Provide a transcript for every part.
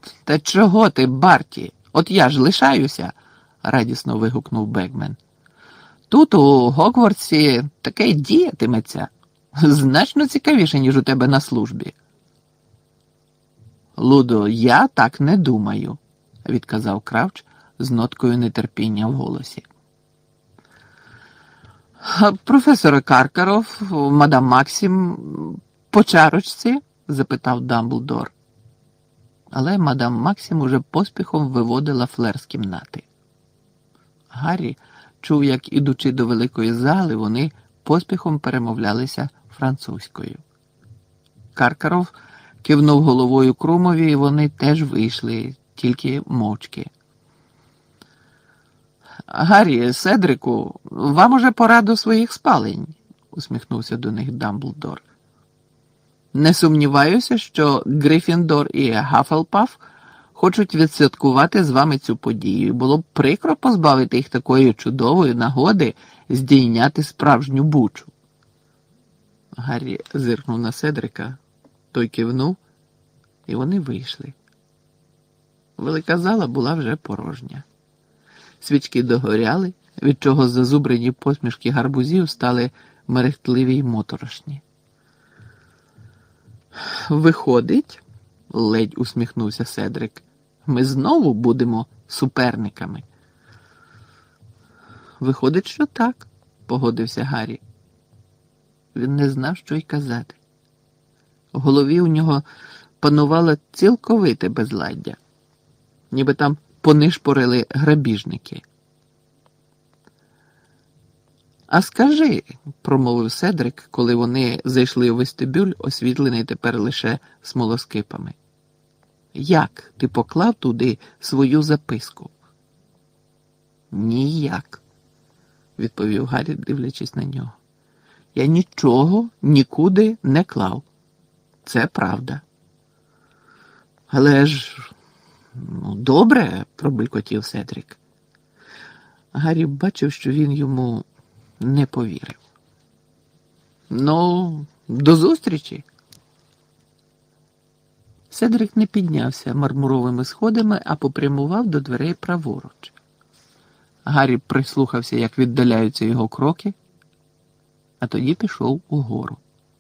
Та чого ти, Барті? От я ж лишаюся, радісно вигукнув Бекмен. Тут у Гогвартсі таке й діятиметься. Значно цікавіше, ніж у тебе на службі. Лудо, я так не думаю, відказав Кравч з ноткою нетерпіння в голосі. Професор Каркаров, мадам Максим, по чарочці? Запитав Дамблдор. Але мадам Максим уже поспіхом виводила флер з кімнати. Гаррі чув, як, ідучи до великої зали, вони поспіхом перемовлялися французькою. Каркаров кивнув головою Крумові, і вони теж вийшли, тільки мовчки. «Гаррі, Седрику, вам уже пора до своїх спалень», – усміхнувся до них Дамблдор. «Не сумніваюся, що Гриффіндор і Гаффлпаф хочуть відсвяткувати з вами цю подію, і було б прикро позбавити їх такої чудової нагоди здійняти справжню бучу». Гаррі зиркнув на Седрика, той кивнув, і вони вийшли. Велика зала була вже порожня. Свічки догоряли, від чого зазубрені посмішки гарбузів стали мерехтливі й моторошні. «Виходить, – ледь усміхнувся Седрик, – ми знову будемо суперниками». «Виходить, що так», – погодився Гаррі. Він не знав, що й казати. В голові у нього панувало цілковите безладдя, ніби там понишпорили грабіжники. «А скажи, – промовив Седрик, коли вони зайшли у вестибюль, освітлений тепер лише смолоскипами, – як ти поклав туди свою записку?» «Ніяк», – відповів Гаррі, дивлячись на нього. «Я нічого нікуди не клав. Це правда». «Але ж, ну, добре», – пробулькотів Седрик. Гаррі бачив, що він йому не повірив. «Ну, до зустрічі!» Седрик не піднявся мармуровими сходами, а попрямував до дверей праворуч. Гаррі прислухався, як віддаляються його кроки, а тоді пішов угору.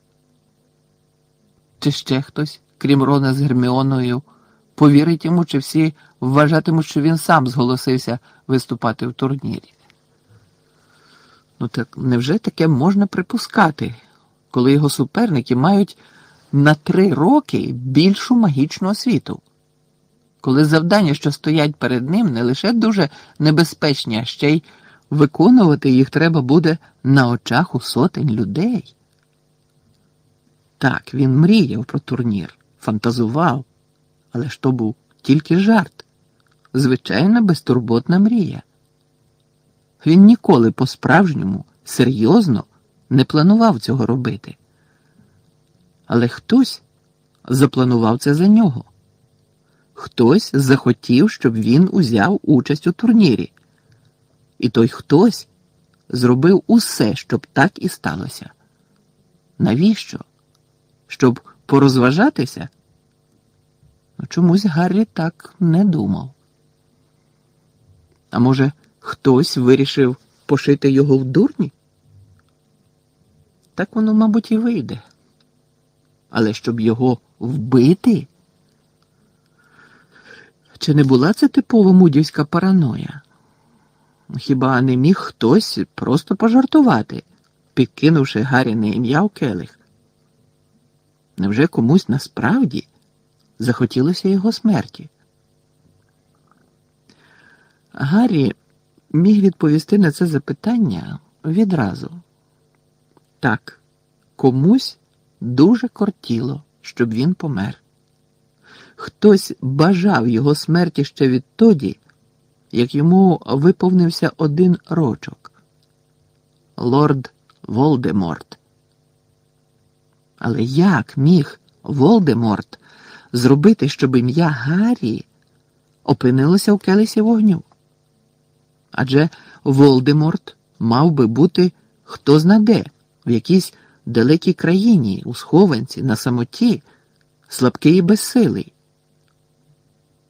Чи ще хтось, крім Рона з Герміоною, повірить йому, чи всі вважатимуть, що він сам зголосився виступати в турнірі? Ну так невже таке можна припускати, коли його суперники мають на 3 роки більшу магічну освіту? Коли завдання, що стоять перед ним, не лише дуже небезпечні, а ще й виконувати їх треба буде на очах у сотень людей? Так, він мріяв про турнір, фантазував, але ж то був тільки жарт, звичайна безтурботна мрія. Він ніколи по-справжньому, серйозно не планував цього робити. Але хтось запланував це за нього. Хтось захотів, щоб він узяв участь у турнірі. І той хтось зробив усе, щоб так і сталося. Навіщо? Щоб порозважатися? Чомусь Гаррі так не думав. А може, хтось вирішив пошити його в дурні? Так воно, мабуть, і вийде. Але щоб його вбити? Чи не була це типова мудівська параноя? Хіба не міг хтось просто пожартувати, підкинувши Гаррі на ім'я в келих? Невже комусь насправді захотілося його смерті? Гаррі міг відповісти на це запитання відразу. Так, комусь дуже кортіло, щоб він помер. Хтось бажав його смерті ще відтоді, як йому виповнився 1 рочок. Лорд Волдеморт. Але як міг Волдеморт зробити, щоб ім'я Гаррі опинилося в келесі вогню? Адже Волдеморт мав би бути хто-зна-де, в якійсь далекій країні, у схованці, на самоті, слабкий і безсилий.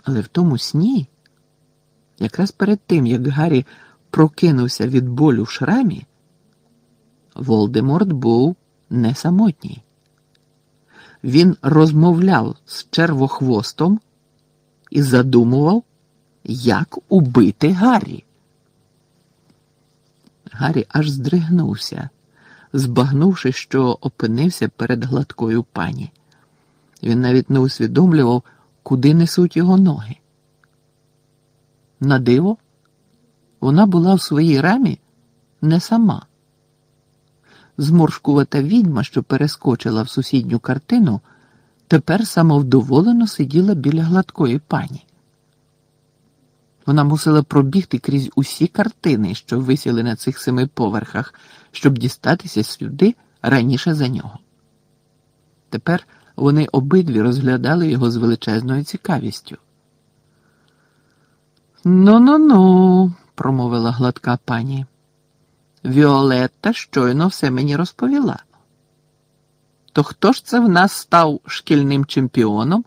Але в тому сні, якраз перед тим, як Гаррі прокинувся від болю в шрамі, Волдеморт був не самотній. Він розмовляв з червохвостом і задумував, як убити Гаррі. Гаррі аж здригнувся, збагнувши, що опинився перед гладкою пані. Він навіть не усвідомлював, куди несуть його ноги. На диво, вона була в своїй рамі не сама. Зморшкувата відьма, що перескочила в сусідню картину, тепер самовдоволено сиділа біля гладкої пані. Вона мусила пробігти крізь усі картини, що висіли на цих 7 поверхах, щоб дістатися сюди раніше за нього. Тепер вони обидві розглядали його з величезною цікавістю. «Ну-ну-ну», – промовила гладка пані. «Віолетта щойно все мені розповіла. То хто ж це в нас став шкільним чемпіоном?»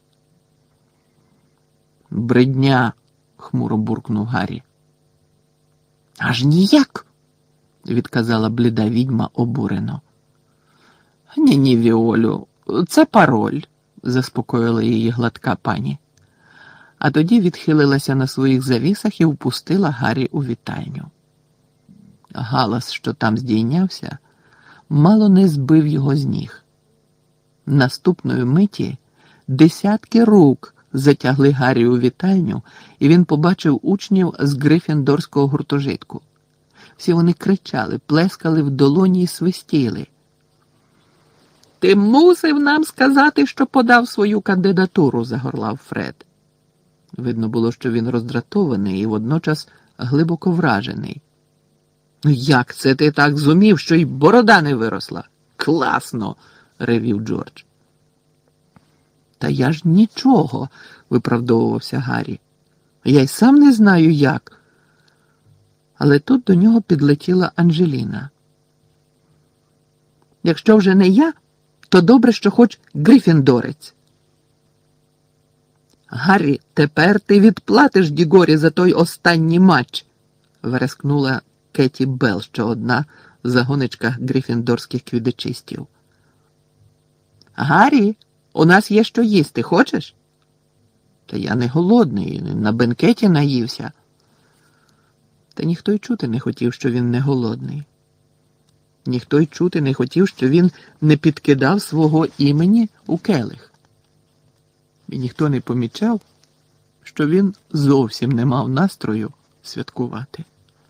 «Бридня», – хмуро буркнув Гаррі. «Аж ніяк», – відказала бліда відьма обурено. «Ні-ні, Віолю, це пароль», – заспокоїла її гладка пані. А тоді відхилилася на своїх завісах і впустила Гаррі у вітальню. Галас, що там здійнявся, мало не збив його з ніг. Наступної миті десятки рук затягли Гаррі у вітальню, і він побачив учнів з Гриффіндорського гуртожитку. Всі вони кричали, плескали в долоні і свистіли. «Ти мусив нам сказати, що подав свою кандидатуру», – загорлав Фред. Видно було, що він роздратований і водночас глибоко вражений. «Ну як це ти так зумів, що й борода не виросла? Класно!» – ревів Джордж. «Та я ж нічого», – виправдовувався Гаррі. «Я й сам не знаю, як». Але тут до нього підлетіла Анжеліна. «Якщо вже не я, то добре, що хоч Гриффіндорець». «Гаррі, тепер ти відплатиш Дігорі за той останній матч», – верескнула Кеті Белл, що одна з загоничка гриффіндорських квідичистів. «Гаррі, у нас є що їсти, хочеш?» «Та я не голодний, на бенкеті наївся». Та ніхто й чути не хотів, що він не голодний. Ніхто й чути не хотів, що він не підкидав свого імені у келих. І ніхто не помічав, що він зовсім не мав настрою святкувати.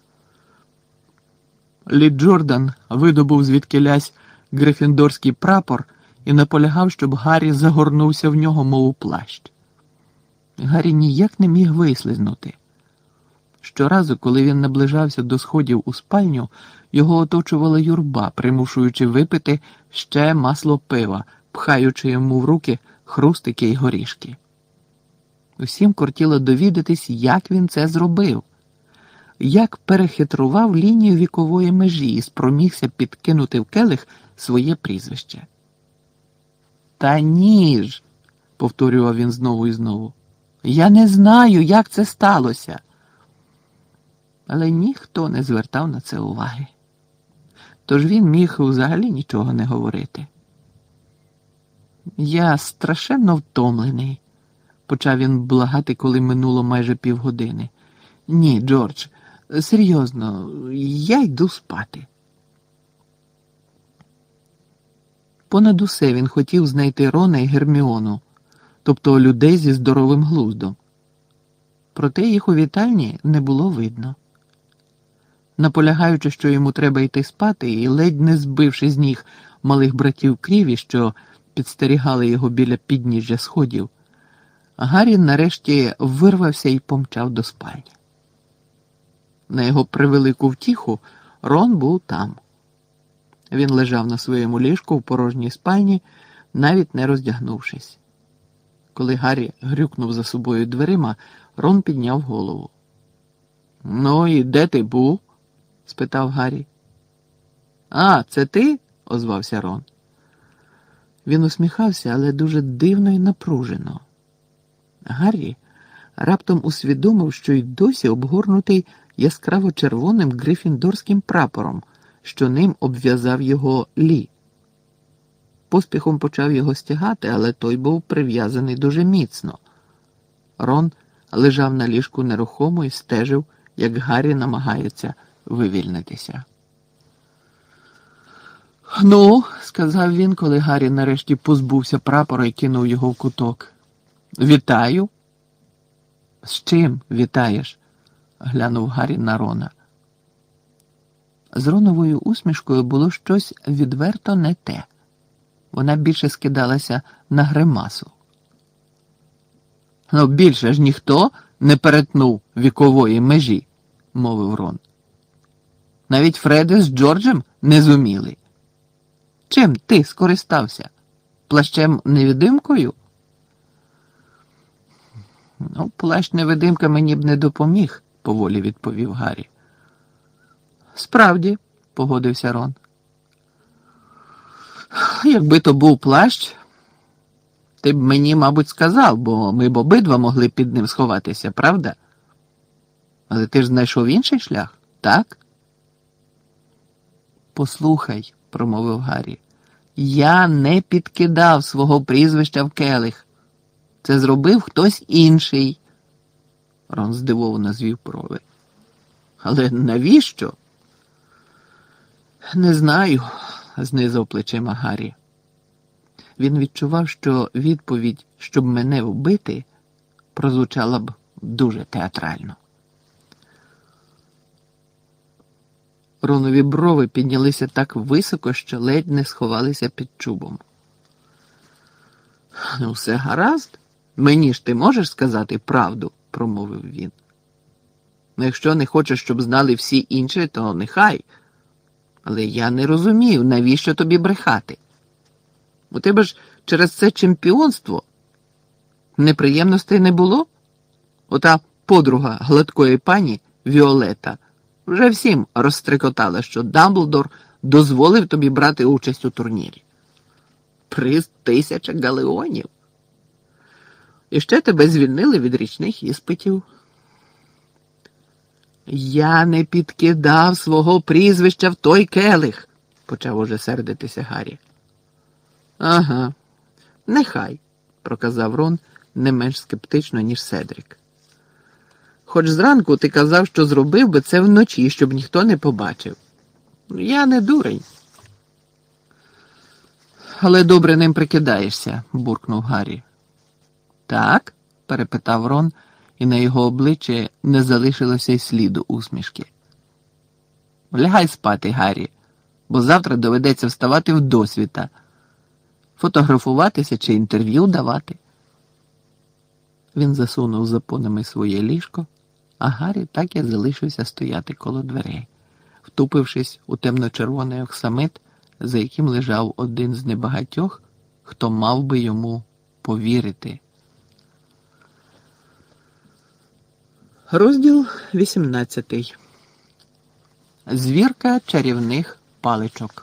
Лі Джордан видобув звідкилясь грифіндорський прапор і наполягав, щоб Гаррі загорнувся в нього, мов у плащ. Гаррі ніяк не міг вислизнути. Щоразу, коли він наближався до сходів у спальню, його оточувала юрба, примушуючи випити ще масло пива, пхаючи йому в руки хрустики й горішки. Усім кортіло довідатись, як він це зробив, як перехитрував лінію вікової межі і спромігся підкинути в келих своє прізвище. «Та ні ж», – повторював він знову і знову, – «я не знаю, як це сталося». Але ніхто не звертав на це уваги. Тож він міг взагалі нічого не говорити. «Я страшенно втомлений», – почав він благати, коли минуло майже півгодини. «Ні, Джордж, серйозно, я йду спати». Понад усе він хотів знайти Рона і Герміону, тобто людей зі здоровим глуздом. Проте їх у вітальні не було видно. Наполягаючи, що йому треба йти спати, і ледь не збивши з ніг малих братів Кріві, що підстерігали його біля підніжжя сходів, Гаррі нарешті вирвався і помчав до спальні. На його превелику втіху Рон був там. Він лежав на своєму ліжку в порожній спальні, навіть не роздягнувшись. Коли Гаррі грюкнув за собою дверима, Рон підняв голову. «Ну і де ти був?» – спитав Гаррі. «А, це ти?» – озвався Рон. Він усміхався, але дуже дивно і напружено. Гаррі раптом усвідомив, що й досі обгорнутий яскраво-червоним грифіндорським прапором, що ним обв'язав його Лі. Поспіхом почав його стягати, але той був прив'язаний дуже міцно. Рон лежав на ліжку нерухомо і стежив, як Гаррі намагається вивільнитися. «Ну», – сказав він, коли Гаррі нарешті позбувся прапора і кинув його в куток. «Вітаю». «З чим вітаєш?» – глянув Гаррі на Рона. З Роновою усмішкою було щось відверто не те. Вона більше скидалася на гримасу. «Ну, більше ж ніхто не перетнув вікової межі», – мовив Рон. «Навіть Фреди з Джорджем не зуміли. Чим ти скористався? Плащем-невидимкою?» «Ну, плащ-невидимка мені б не допоміг», – поволі відповів Гаррі. «Справді», – погодився Рон. «Якби то був плащ, ти б мені, мабуть, сказав, бо ми б обидва могли під ним сховатися, правда? Але ти ж знайшов інший шлях, так?» «Послухай», – промовив Гаррі, – «я не підкидав свого прізвища в келих. Це зробив хтось інший». Рон здивовано звів брови. «Але навіщо?» «Не знаю», – знизав плечима Гаррі. Він відчував, що відповідь «щоб мене вбити» прозвучала б дуже театрально. Ронові брови піднялися так високо, що ледь не сховалися під чубом. «Ну, все гаразд. Мені ж ти можеш сказати правду», – промовив він. «Ну, якщо не хочеш, щоб знали всі інші, то нехай. Але я не розумію, навіщо тобі брехати. У тебе ж через це чемпіонство неприємностей не було? Ота подруга гладкої пані Віолета вже всім розстрикотала, що Дамблдор дозволив тобі брати участь у турнірі. Приз 1000 галеонів. І ще тебе звільнили від річних іспитів». «Я не підкидав свого прізвища в той келих», – почав уже сердитися Гаррі. «Ага, нехай», – проказав Рон не менш скептично, ніж Седрік. «Хоч зранку ти казав, що зробив би це вночі, щоб ніхто не побачив. Я не дурень». «Але добре ним прикидаєшся», – буркнув Гаррі. «Так?» – перепитав Рон, і на його обличчі не залишилося й сліду усмішки. «Лягай спати, Гаррі, бо завтра доведеться вставати вдосвіта, фотографуватися чи інтерв'ю давати». Він засунув запонами своє ліжко, а Гаррі так і залишився стояти коло дверей, втупившись у темно-червоний оксамит, за яким лежав один з небагатьох, хто мав би йому повірити. Розділ 18. Звірка чарівних паличок.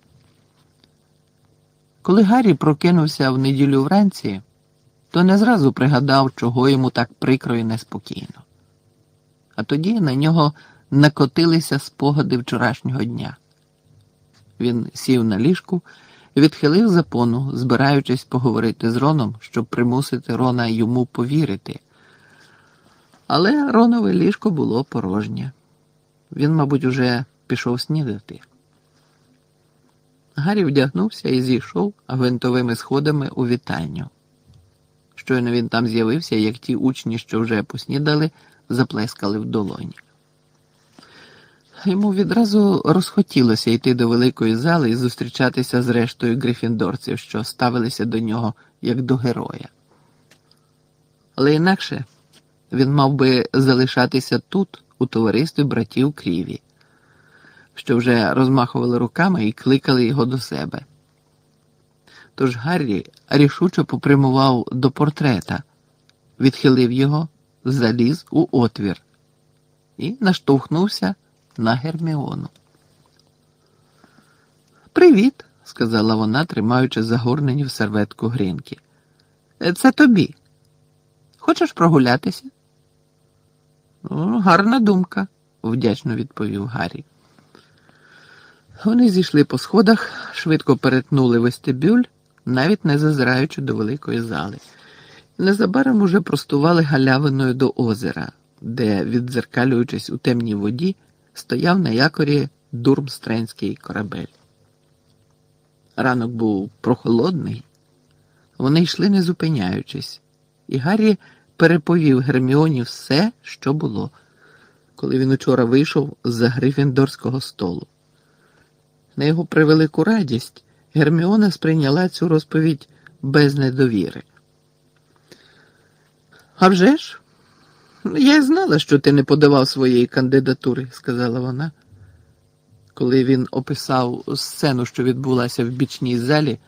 Коли Гаррі прокинувся в неділю вранці, то не зразу пригадав, чого йому так прикро і неспокійно. А тоді на нього накотилися спогади вчорашнього дня. Він сів на ліжку, відхилив запону, збираючись поговорити з Роном, щоб примусити Рона йому повірити. Але Ронове ліжко було порожнє. Він, мабуть, уже пішов снідати. Гаррі вдягнувся і зійшов гвинтовими сходами у вітальню. Щойно він там з'явився, як ті учні, що вже поснідали, заплескали в долоні. Йому відразу розхотілося йти до великої зали і зустрічатися з рештою грифіндорців, що ставилися до нього як до героя. Але інакше він мав би залишатися тут, у товаристві братів Кріві, що вже розмахували руками і кликали його до себе. Тож Гаррі рішуче попрямував до портрета, відхилив його, заліз у отвір і наштовхнувся на Герміону. «Привіт», – сказала вона, тримаючи загорнені в серветку грінки. «Це тобі. Хочеш прогулятися? «О, гарна думка», – вдячно відповів Гаррі. Вони зійшли по сходах, швидко перетнули вестибюль, навіть не зазираючи до великої зали. Незабаром уже простували галявиною до озера, де, віддзеркалюючись у темній воді, стояв на якорі дурмстренський корабель. Ранок був прохолодний. Вони йшли не зупиняючись, і Гаррі переповів Герміоні все, що було, коли він учора вийшов з-за грифіндорського столу. На його превелику радість Герміона сприйняла цю розповідь без недовіри. «А вже ж, я й знала, що ти не подавав своєї кандидатури», – сказала вона. Коли він описав сцену, що відбулася в бічній залі,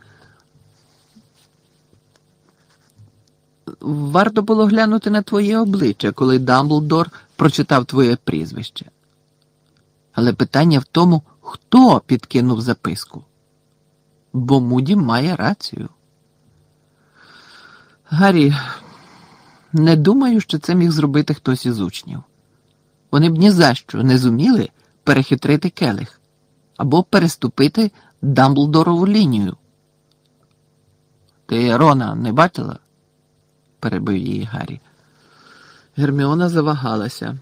варто було глянути на твоє обличчя, коли Дамблдор прочитав твоє прізвище. Але питання в тому, хто підкинув записку. Бо Муді має рацію. Гаррі, не думаю, що це міг зробити хтось із учнів. Вони б ні за що не зуміли перехитрити келих або переступити Дамблдорову лінію. Ти Рона не бачила? Перебив її Гаррі. Герміона завагалася.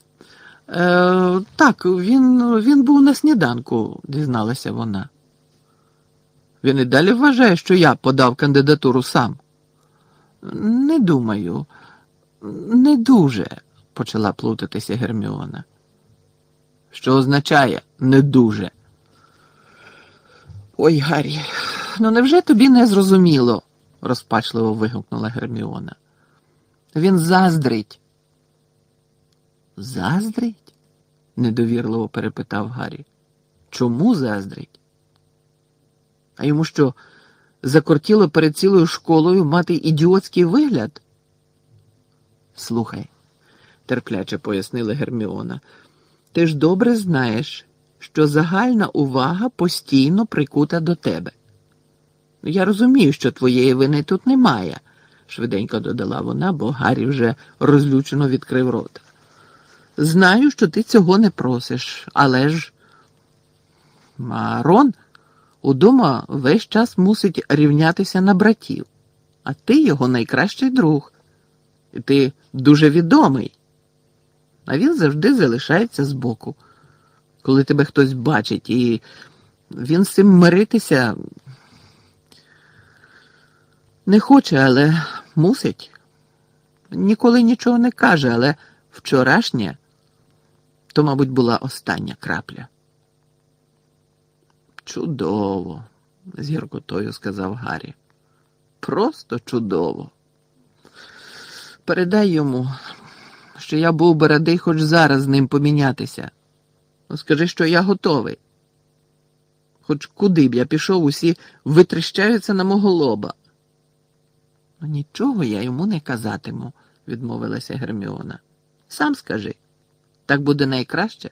Так, він був на сніданку, дізналася вона. Він і далі вважає, що я подав кандидатуру сам. Не думаю. Не дуже, почала плутатися Герміона. Що означає «не дуже»? Ой, Гаррі, ну невже тобі не зрозуміло? Розпачливо вигукнула Герміона. Він заздрить. Заздрить? Недовірливо перепитав Гаррі. Чому заздрить? А йому що, закортіло перед цілою школою мати ідіотський вигляд? Слухай, терпляче пояснила Герміона, ти ж добре знаєш, що загальна увага постійно прикута до тебе. Я розумію, що твоєї вини тут немає, швиденько додала вона, бо Гаррі вже розлючено відкрив рота. Знаю, що ти цього не просиш, але ж... А Рон удома весь час мусить рівнятися на братів, а ти його найкращий друг. І ти дуже відомий. А він завжди залишається збоку, коли тебе хтось бачить, і він з цим миритися не хоче, але мусить. Ніколи нічого не каже, але вчорашнє то, мабуть, була остання крапля. Чудово, з гіркотою сказав Гаррі. Просто чудово. Передай йому, що я був би радий хоч зараз з ним помінятися. Ну, скажи, що я готовий. Хоч куди б я пішов, усі витріщаються на мого лоба. Ну, нічого я йому не казатиму, відмовилася Герміона. Сам скажи. Так буде найкраще.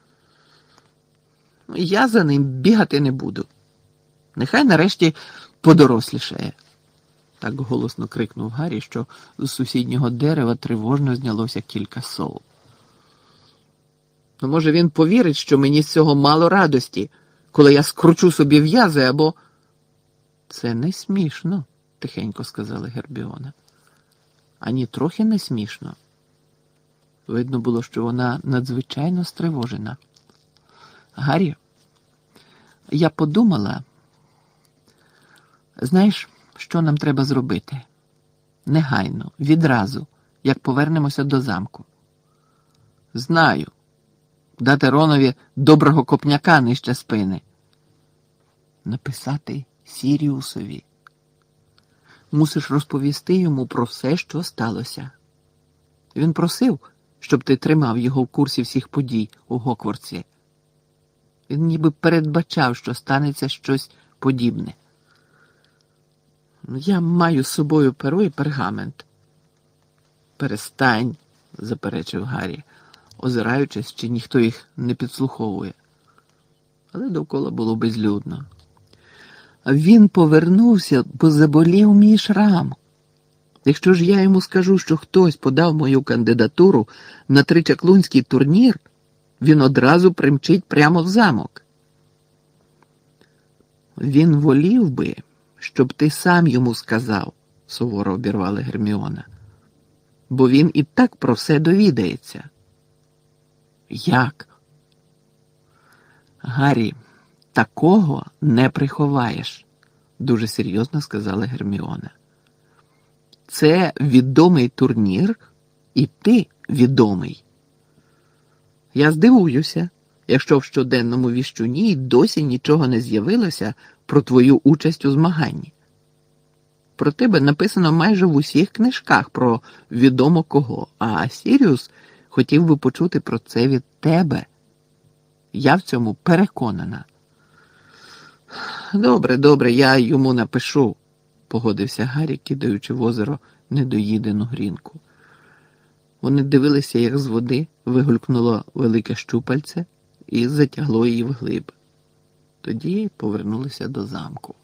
Я за ним бігати не буду. Нехай нарешті подорослішає. Так голосно крикнув Гаррі, що з сусіднього дерева тривожно знялося кілька сов. Ну, може, він повірить, що мені з цього мало радості, коли я скручу собі в'язи або... Це не смішно, тихенько сказала Герміона. Ані трохи не смішно. Видно було, що вона надзвичайно стривожена. Гаррі, я подумала, знаєш, що нам треба зробити? Негайно, відразу, як повернемося до замку. Знаю. Дати Ронові доброго копняка нижче спини. Написати Сіріусові. Мусиш розповісти йому про все, що сталося. Він просив, щоб ти тримав його в курсі всіх подій у Гокворці. Він ніби передбачав, що станеться щось подібне. Я маю з собою перо і пергамент. Перестань, заперечив Гаррі, озираючись, чи ніхто їх не підслуховує. Але довкола було безлюдно. Він повернувся, бо заболів мій шрам. Якщо ж я йому скажу, що хтось подав мою кандидатуру на тричаклунський турнір, він одразу примчить прямо в замок. Він волів би, щоб ти сам йому сказав, суворо обірвала Герміона. Бо він і так про все довідається. Як? Гаррі, такого не приховаєш, дуже серйозно сказала Герміона. Це відомий турнір, і ти відомий. Я здивуюся, якщо в щоденному віщуні й досі нічого не з'явилося про твою участь у змаганні. Про тебе написано майже в усіх книжках про відомо кого, а Сіріус хотів би почути про це від тебе. Я в цьому переконана. Добре, я йому напишу, погодився Гаррі, кидаючи в озеро недоїдену грінку. Вони дивилися, як з води вигулькнуло велике щупальце і затягло її вглиб. Тоді повернулися до замку.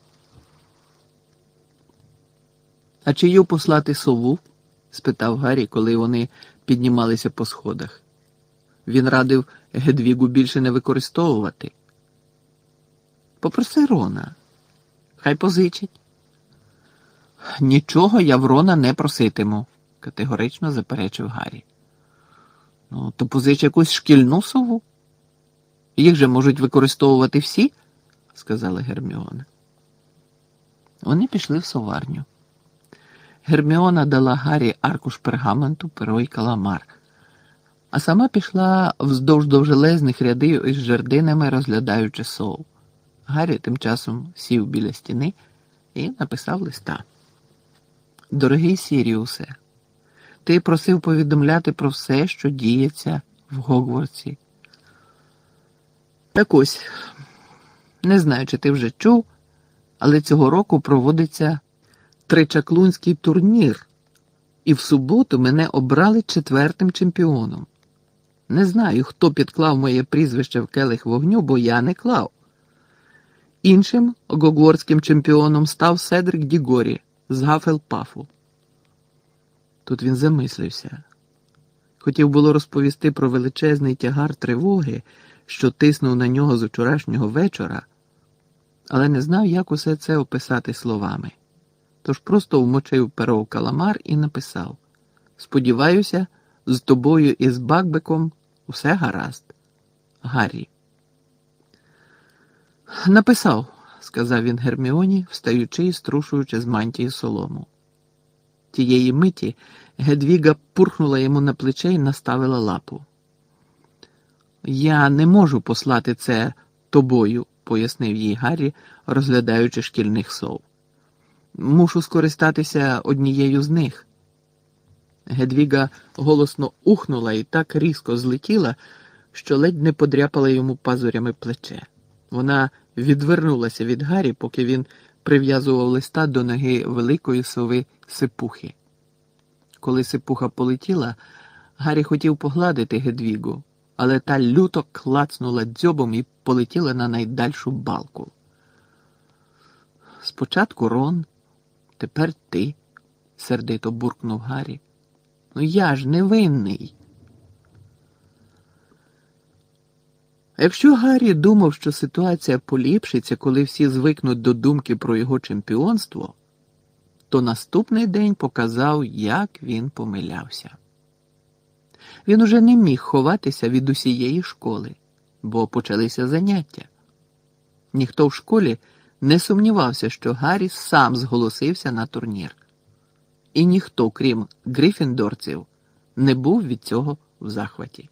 «А чию послати сову?» – спитав Гаррі, коли вони піднімалися по сходах. Він радив Гедвігу більше не використовувати. «Попроси Рона. Хай позичить». «Нічого я в Рона не проситиму», – категорично заперечив Гаррі. «Ну, то позич якусь шкільну сову. Їх же можуть використовувати всі», – сказала Герміона. Вони пішли в соварню. Герміона дала Гаррі аркуш пергаменту, перо й каламар, а сама пішла вздовж довжелезних рядів із жердинами, розглядаючи сов. Гаррі тим часом сів біля стіни і написав листа. «Дорогий Сіріусе, ти просив повідомляти про все, що діється в Гогвартсі. Так ось, не знаю, чи ти вже чув, але цього року проводиться тричаклунський турнір, і в суботу мене обрали 4-тим чемпіоном. Не знаю, хто підклав моє прізвище в келих вогню, бо я не клав. Іншим гогвартським чемпіоном став Седрик Дігорі з Гафелпафу». Тут він замислився. Хотів було розповісти про величезний тягар тривоги, що тиснув на нього з вчорашнього вечора, але не знав, як усе це описати словами. Тож просто вмочив перо в каламар і написав: «Сподіваюся, з тобою і з Бакбеком усе гаразд. Гаррі». «Написав», – сказав він Герміоні, встаючи і струшуючи з мантії солому. Тієї миті Гедвіга пурхнула йому на плече і наставила лапу. «Я не можу послати це тобою», – пояснив їй Гаррі, розглядаючи шкільних сов. «Мушу скористатися однією з них». Гедвіга голосно ухнула і так різко злетіла, що ледь не подряпала йому пазурями плече. Вона відвернулася від Гаррі, поки він прив'язував листа до ноги великої сови Сипухи. Коли Сипуха полетіла, Гаррі хотів погладити Гедвігу, але та люто клацнула дзьобом і полетіла на найдальшу балку. «Спочатку Рон, тепер ти», – сердито буркнув Гаррі. «Ну я ж невинний». Якщо Гаррі думав, що ситуація поліпшиться, коли всі звикнуть до думки про його чемпіонство, то наступний день показав, як він помилявся. Він уже не міг ховатися від усієї школи, бо почалися заняття. Ніхто в школі не сумнівався, що Гаррі сам зголосився на турнір. І ніхто, крім грифіндорців, не був від цього в захваті.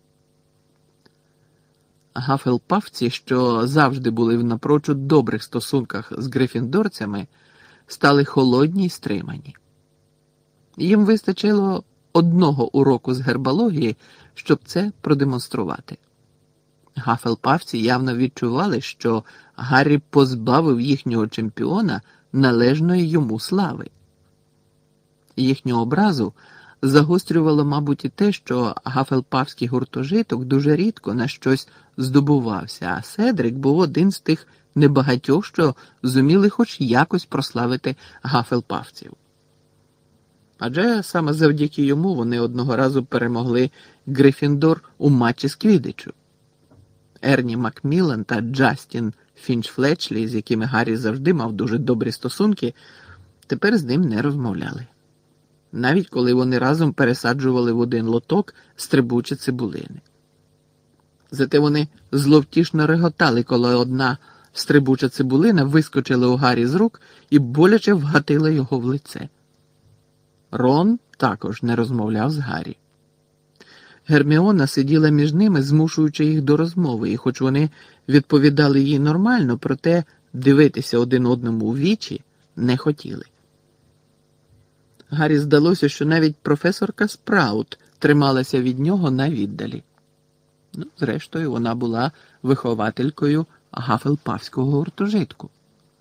Гафелпафці, що завжди були в напрочуд добрих стосунках з грифіндорцями, стали холодні й стримані. Їм вистачило одного уроку з гербології, щоб це продемонструвати. Гафелпафці явно відчували, що Гаррі позбавив їхнього чемпіона належної йому слави. Їхню образу загострювало, мабуть, і те, що гафелпафський гуртожиток дуже рідко на щось здобувався, а Седрик був один з тих небагатьох, що зуміли хоч якось прославити гафелпафців. Адже саме завдяки йому вони одного разу перемогли Гриффіндор у матчі з Квіддичу. Ерні Макміллан та Джастін Фінч-Флетчлі, з якими Гаррі завжди мав дуже добрі стосунки, тепер з ним не розмовляли. Навіть коли вони разом пересаджували в один лоток стрибучі цибулини. Зате вони зловтішно реготали, коли одна стрибуча цибулина вискочила у Гаррі з рук і боляче вгатила його в лице. Рон також не розмовляв з Гаррі. Герміона сиділа між ними, змушуючи їх до розмови, і хоч вони відповідали їй нормально, проте дивитися один одному у вічі не хотіли. Гаррі здалося, що навіть професорка Спраут трималася від нього на віддалі. Зрештою, вона була вихователькою гафелпавського гуртожитку.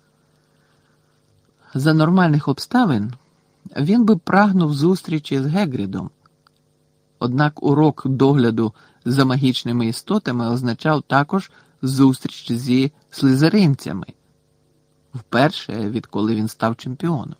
За нормальних обставин він би прагнув зустрічі з Гегрідом. Однак урок догляду за магічними істотами означав також зустріч зі слизеринцями. Вперше, відколи він став чемпіоном.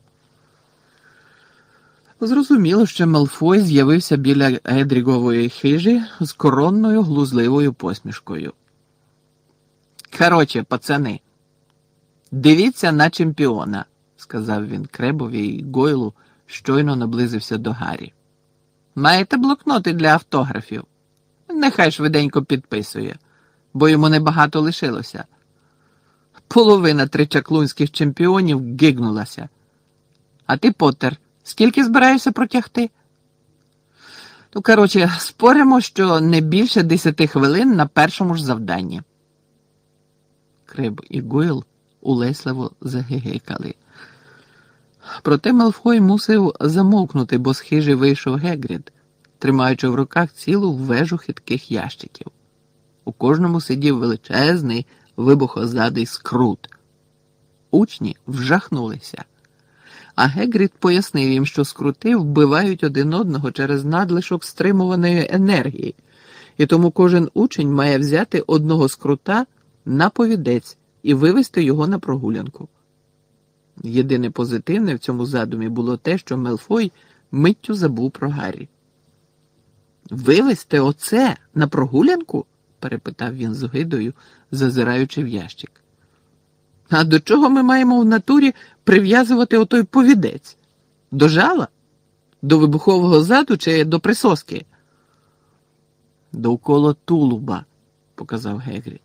Зрозуміло, що Малфой з'явився біля Едрігової хижі з коронною глузливою посмішкою. «Короче, пацани, дивіться на чемпіона», – сказав він Кребові й Гойлу, щойно наблизився до Гаррі. «Маєте блокноти для автографів? Нехай швиденько підписує, бо йому небагато лишилося. Половина тричаклунських чемпіонів гигнулася. А ти, Поттер, скільки збираєшся протягти?» Коротше, споримо, що не більше 10 хвилин на першому ж завданні. Креб і Гойл улесливо загигикали. Проте Малфой мусив замовкнути, бо з хижі вийшов Гегрід, тримаючи в руках цілу вежу хитких ящиків. У кожному сидів величезний вибухозадий скрут. Учні вжахнулися. А Гегрід пояснив їм, що скрути вбивають один одного через надлишок стримуваної енергії, і тому кожен учень має взяти одного скрута на повідець і вивести його на прогулянку. Єдине позитивне в цьому задумі було те, що Мелфой миттю забув про Гаррі. «Вивезти оце на прогулянку?» – перепитав він з огидою, зазираючи в ящик. «А до чого ми маємо в натурі прив'язувати отой повідець? До жала? До вибухового заду чи до присоски?» «Довкола тулуба», – показав Гегрід.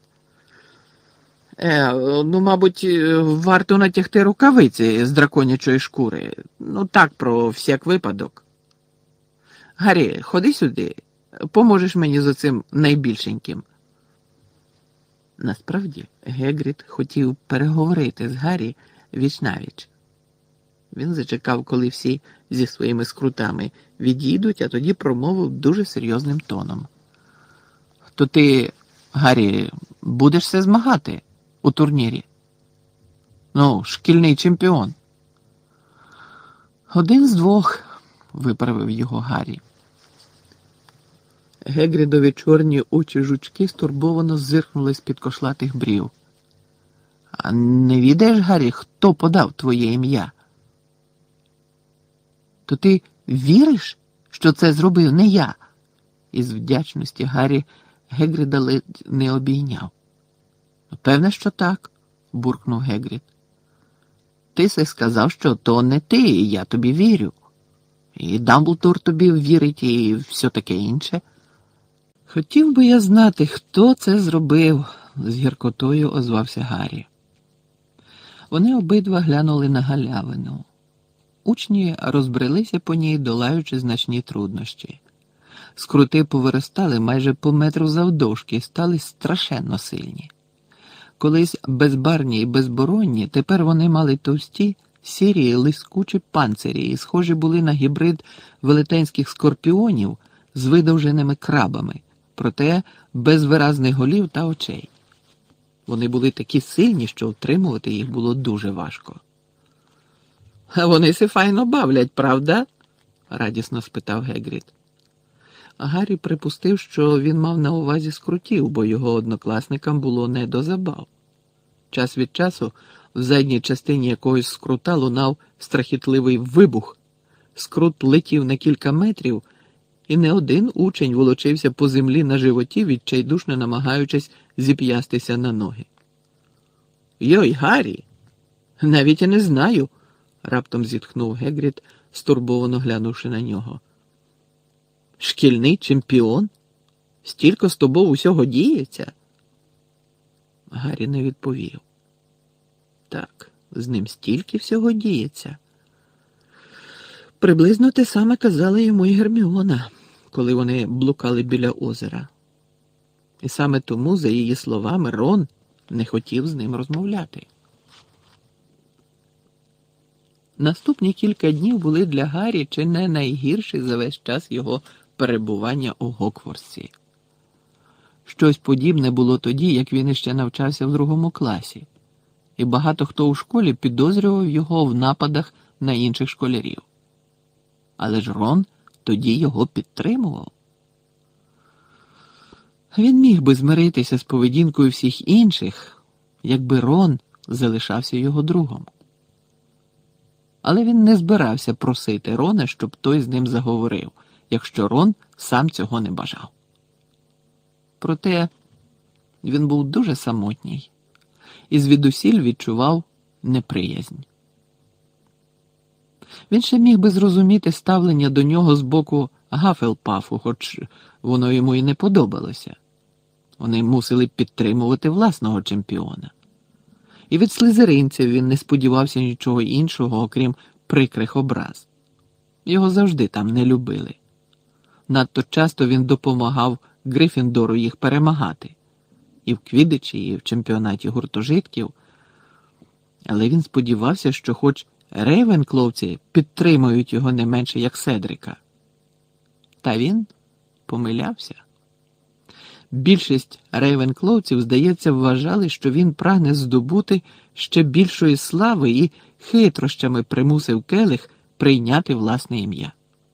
Мабуть, варто натягти рукавиці з драконячої шкури. Так, про всяк випадок. Гаррі, ходи сюди, поможеш мені з оцим найбільшеньким. Насправді, Гегрід хотів переговорити з Гаррі віч-навіч. Він зачекав, коли всі зі своїми скрутами відійдуть, а тоді промовив дуже серйозним тоном. «То ти, Гаррі, будешся змагати у турнірі? Шкільний чемпіон». «Один з двох», – виправив його Гаррі. Гегрідові чорні очі жучки стурбовано зиркнули з-під кошлатих брів. «А не відаєш, Гаррі, хто подав твоє ім'я?» «То ти віриш, що це зробив не я?» Із вдячності Гаррі Гегріда ледь не обійняв. «Певне, що так», – буркнув Гегрід. «Ти се сказав, що то не ти, і я тобі вірю. І Дамблдор тобі вірить, і все таке інше». «Хотів би я знати, хто це зробив», – з гіркотою озвався Гаррі. Вони обидва глянули на галявину. Учні розбрелися по ній, долаючи значні труднощі. Скрути повиростали майже по метру завдовжки і стали страшенно сильні. Колись безбарні і безборонні, тепер вони мали товсті, сірі, лискучі панцирі і схожі були на гібрид велетенських скорпіонів з видовженими крабами, проте без виразних голів та очей. Вони були такі сильні, що втримувати їх було дуже важко. «А вони си файно бавлять, правда?» – радісно спитав Гегрід. Гаррі припустив, що він мав на увазі скрутів, бо його однокласникам було не до забав. Час від часу в задній частині якогось скрута лунав страхітливий вибух, скрут летів на кілька метрів, і не один учень волочився по землі на животі, відчайдушно намагаючись зіп'ястися на ноги. «Йой, Гаррі! Навіть я не знаю!» – раптом зітхнув Гегрід, стурбовано глянувши на нього. «Шкільний чемпіон? Стільки з тобою усього діється?» Гаррі не відповів. Так, з ним стільки всього діється. Приблизно те саме казала йому і Герміона, коли вони блукали біля озера. І саме тому, за її словами, Рон не хотів з ним розмовляти. Наступні кілька днів були для Гаррі чи не найгірші за весь час його перебування у Гокворсі. Щось подібне було тоді, як він іще навчався в 2 класі, і багато хто у школі підозрював його в нападах на інших школярів. Але ж Рон тоді його підтримував. Він міг би змиритися з поведінкою всіх інших, якби Рон залишався його другом. Але він не збирався просити Рона, щоб той з ним заговорив, якщо Рон сам цього не бажав. Проте він був дуже самотній і звідусіль відчував неприязнь. Він ще міг би зрозуміти ставлення до нього з боку Гафелпафу, хоч воно йому і не подобалося. Вони мусили підтримувати власного чемпіона. І від слизеринців він не сподівався нічого іншого, окрім прикрих образ. Його завжди там не любили. Надто часто він допомагав Гриффіндору їх перемагати. І в квіддичі, і в чемпіонаті гуртожитків. Але він сподівався, що хоч рейвенкловці підтримують його не менше, як Седрика. Та він помилявся. Більшість рейвенкловців, здається, вважали, що він прагне здобути ще більшої слави і хитрощами примусив Келих прийняти власне ім'я.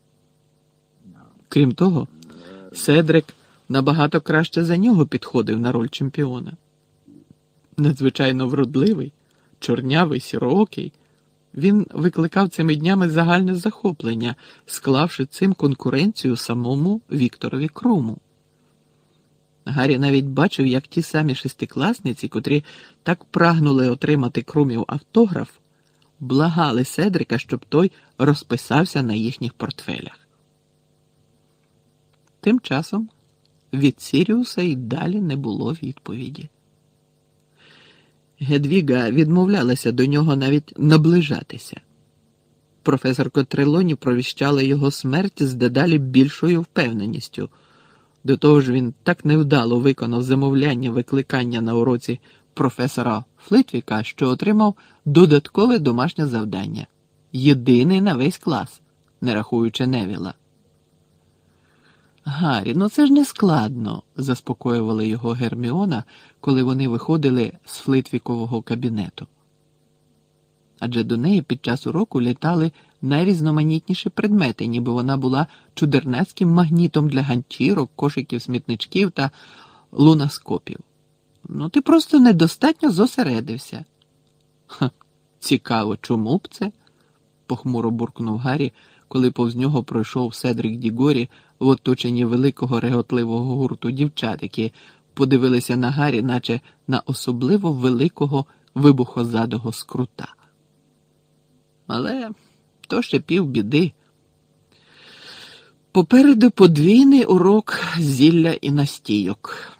Крім того, Седрик набагато краще за нього підходив на роль чемпіона. Надзвичайно вродливий, чорнявий, сіроокий, він викликав цими днями загальне захоплення, склавши цим конкуренцію самому Вікторові Круму. Гаррі навіть бачив, як ті самі шестикласниці, котрі так прагнули отримати Крумів автограф, благали Седрика, щоб той розписався на їхніх портфелях. Тим часом від Сіріуса й далі не було відповіді. Гедвіга відмовлялася до нього навіть наближатися. Професорка Трелоні провіщала його смерть з дедалі більшою впевненістю. До того ж він так невдало виконав замовляння викликання на уроці професора Флитвіка, що отримав додаткове домашнє завдання. Єдиний на весь клас, не рахуючи Невіла. «Гаррі, ну це ж не складно», – заспокоювала його Герміона, коли вони виходили з Флитвікового кабінету. Адже до неї під час уроку літали найрізноманітніші предмети, ніби вона була чудернацьким магнітом для ганчірок, кошиків, смітничків та лунаскопів. «Ну ти просто недостатньо зосередився». «Ха, цікаво, чому б це?» – похмуро буркнув Гаррі, коли повз нього пройшов Седрик Дігорі в оточенні великого реготливого гурту дівчат, які подивилися на Гаррі, наче на особливо великого вибухозадого скрута. Але то ще півбіди. Попереду подвійний урок зілля і настійок.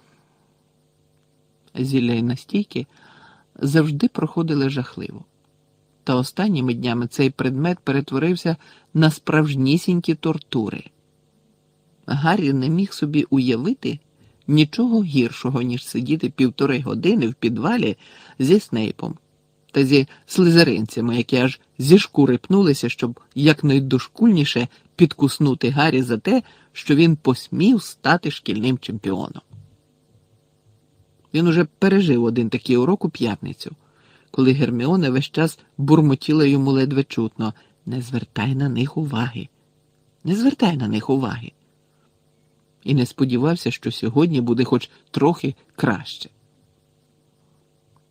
Зілля і настійки завжди проходили жахливо. Та останніми днями цей предмет перетворився на справжнісінькі тортури. Гаррі не міг собі уявити нічого гіршого, ніж сидіти 1,5 години в підвалі зі Снейпом та зі слизеринцями, які аж зі шкури пнулися, щоб якнайдошкульніше підкуснути Гаррі за те, що він посмів стати шкільним чемпіоном. Він уже пережив один такий урок у п'ятницю, коли Герміона весь час бурмотіла йому ледве чутно: «Не звертай на них уваги! Не звертай на них уваги!» І не сподівався, що сьогодні буде хоч трохи краще.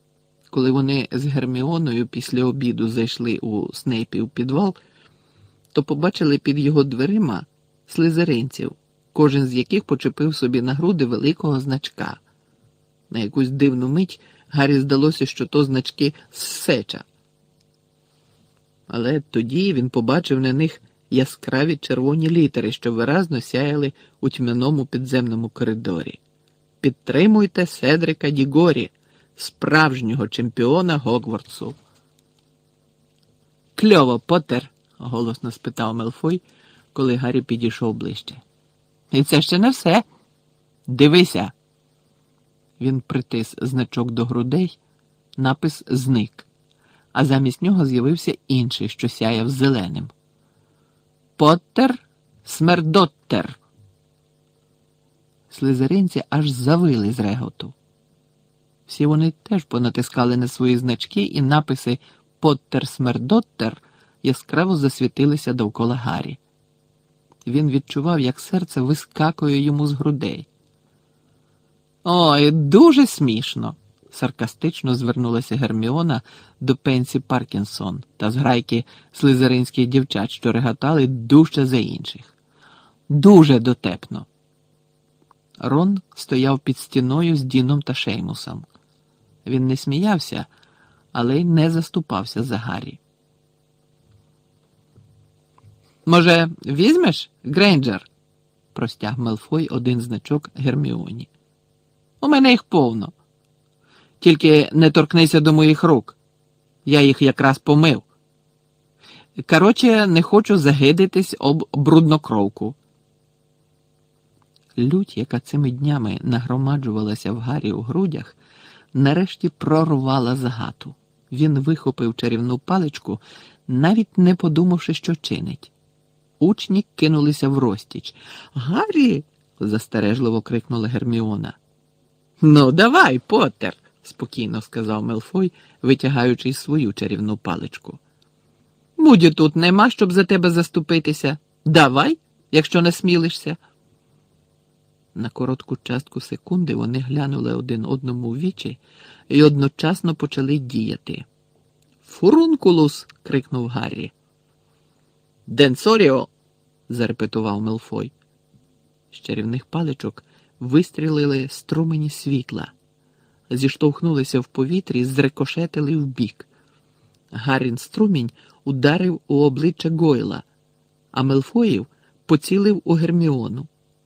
Коли вони з Герміоною після обіду зайшли у Снейпів підвал, то то побачили під його дверима слизеринців, кожен з яких почепив собі на груди великого значка. На якусь дивну мить Гаррі здалося, що то значки Сеча. Але тоді він побачив на них яскраві червоні літери, що виразно сяяли у тьмяному підземному коридорі. «Підтримуйте Седрика Дігорі, справжнього чемпіона Гогвартсу». «Кльово, Поттер?» – голосно спитав Мелфой, коли Гаррі підійшов ближче. «І це ще не все. Дивися!» Він притис значок до грудей, напис зник, а замість нього з'явився інший, що сяяв зеленим. «Поттер Смердоттер». Слизеринці аж завили з реготу. Всі вони теж понатискали на свої значки, і написи «Поттер Смердоттер» яскраво засвітилися довкола Гаррі. Він відчував, як серце вискакує йому з грудей. «Ой, дуже смішно!» – саркастично звернулася Герміона до Пенсі Паркінсон та зграйки слизеринських дівчат, що реготали дужче за інших. «Дуже дотепно!» Рон стояв під стіною з Діном та Шеймусом. Він не сміявся, але й не заступався за Гаррі. «Може, візьмеш, Грейнджер?» – простяг Мелфой один значок Герміоні. «У мене їх повно. Тільки не торкнися до моїх рук. Я їх якраз помив. Короче, не хочу загидитись об бруднокровку». Лють, яка цими днями нагромаджувалася в Гаррі у грудях, нарешті прорвала загату. Він вихопив чарівну паличку, навіть не подумавши, що чинить. Учні кинулися врозтіч. «Гаррі!» – застережливо крикнула Герміона. «Ну, давай, Поттер!» – спокійно сказав Мелфой, витягаючи свою чарівну паличку. «Муді тут нема, щоб за тебе заступитися. Давай, якщо не смілишся». На коротку частку секунди вони глянули один одному в вічі і одночасно почали діяти. «Фурункулус!» – крикнув Гаррі. «Денсоріо!» – зарепетував Мелфой. З чарівних паличок вистрілили струмені світла, зіштовхнулися в повітрі і зрикошетили вбік. Гаррін струмінь ударив у обличчя Гойла, а Мелфоїв поцілив у Герміону.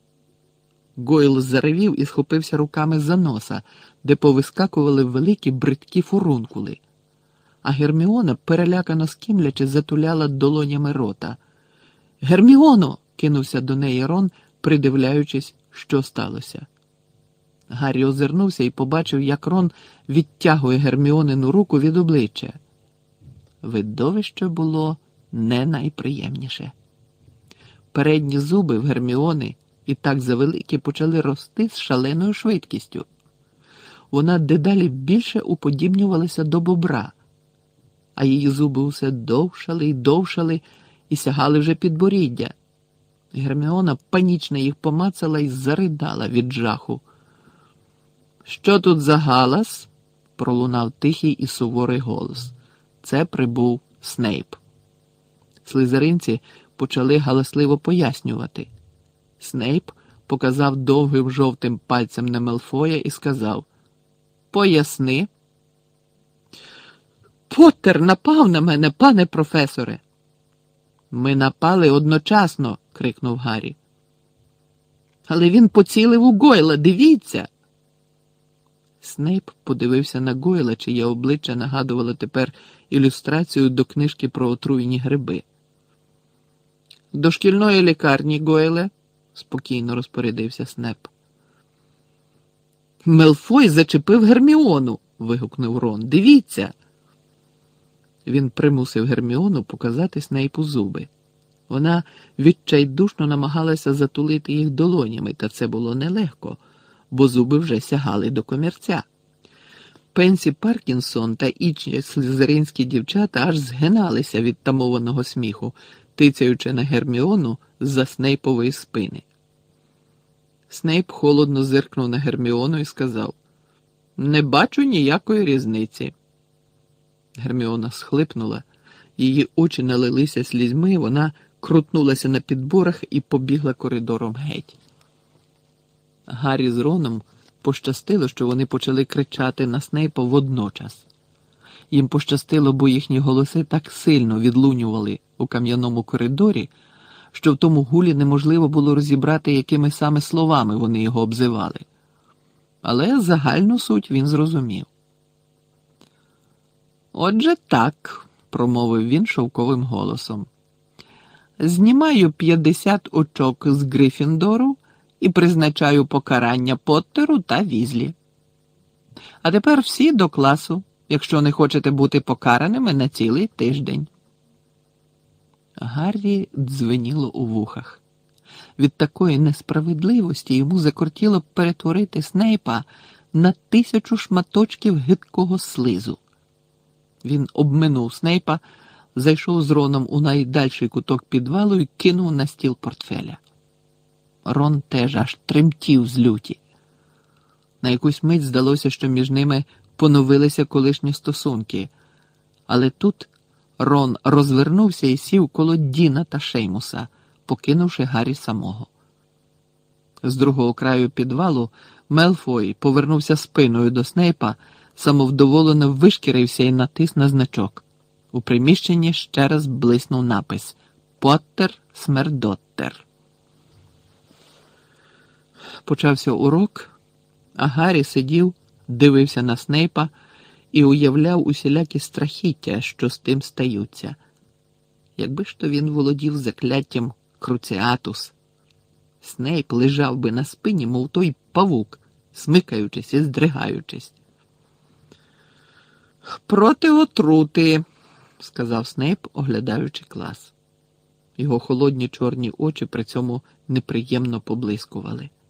Гойл заревів і схопився руками за носа, де повискакували великі бридкі фурункули. А Герміона, перелякано скімлячи, затуляла долонями рота. «Герміоно!» – кинувся до неї Рон, придивляючись, що сталося. Гаррі озирнувся і побачив, як Рон відтягує Герміонину руку від обличчя. Видовище було не найприємніше. Передні зуби в Герміони і так завеликі почали рости з шаленою швидкістю. Вона дедалі більше уподібнювалася до бобра, а її зуби усе довшали й довшали і сягали вже підборіддя. Герміона панічно їх помацала і заридала від жаху. «Що тут за галас?» – пролунав тихий і суворий голос. Це прибув Снейп. Слизеринці почали галасливо пояснювати. Снейп показав довгим жовтим пальцем на Мелфоя і сказав: «Поясни». «Поттер напав на мене, пане професоре!» «Ми напали одночасно!» – крикнув Гаррі. «Але він поцілив у Гойла, дивіться!» Снейп подивився на Гойла, чиє обличчя нагадувало тепер ілюстрацію до книжки про отруєні гриби. «До шкільної лікарні, Гойле!» – спокійно розпорядився Снейп. «Мелфой зачепив Герміону!» – вигукнув Рон. «Дивіться!» Він примусив Герміону показати Снейпу зуби. Вона відчайдушно намагалася затулити їх долонями, та це було нелегко, бо зуби вже сягали до комірця. Пенсі Паркінсон та інші слизеринські дівчата аж згиналися від тамованого сміху, тицяючи на Герміону з-за Снейпової спини. Снейп холодно зиркнув на Герміону і сказав: «Не бачу ніякої різниці». Герміона схлипнула, її очі налилися слізьми, вона крутнулася на підборах і побігла коридором геть. Гаррі з Роном пощастило, що вони почали кричати на Снейпа водночас. Їм пощастило, бо їхні голоси так сильно відлунювали у кам'яному коридорі, що в тому гулі неможливо було розібрати, якими саме словами вони його обзивали. Але загальну суть він зрозумів. «Отже так», – промовив він шовковим голосом. «Знімаю 50 очок з Гриффіндору і призначаю покарання Поттеру та Візлі. А тепер всі до класу, якщо не хочете бути покараними на цілий тиждень». Гаррі дзвеніло у вухах. Від такої несправедливості йому закортіло перетворити Снейпа на 1000 шматочків гидкого слизу. Він обминув Снейпа, зайшов з Роном у найдальший куток підвалу і кинув на стіл портфеля. Рон теж аж тремтів з люті. На якусь мить здалося, що між ними поновилися колишні стосунки, але тут Рон розвернувся і сів коло Діна та Шеймуса, покинувши Гаррі самого. З другого краю підвалу Мелфой повернувся спиною до Снейпа, самовдоволено вишкірився і натис на значок. У приміщенні ще раз блиснув напис «Поттер Смердоттер». Почався урок, а Гаррі сидів, дивився на Снейпа і уявляв усілякі страхіття, що з тим стаються. Якби ж то він володів закляттям Круціатус, Снейп лежав би на спині, мов той павук, смикаючись і здригаючись. «Проти отрути», – сказав Снейп, оглядаючи клас. Його холодні чорні очі при цьому неприємно поблискували.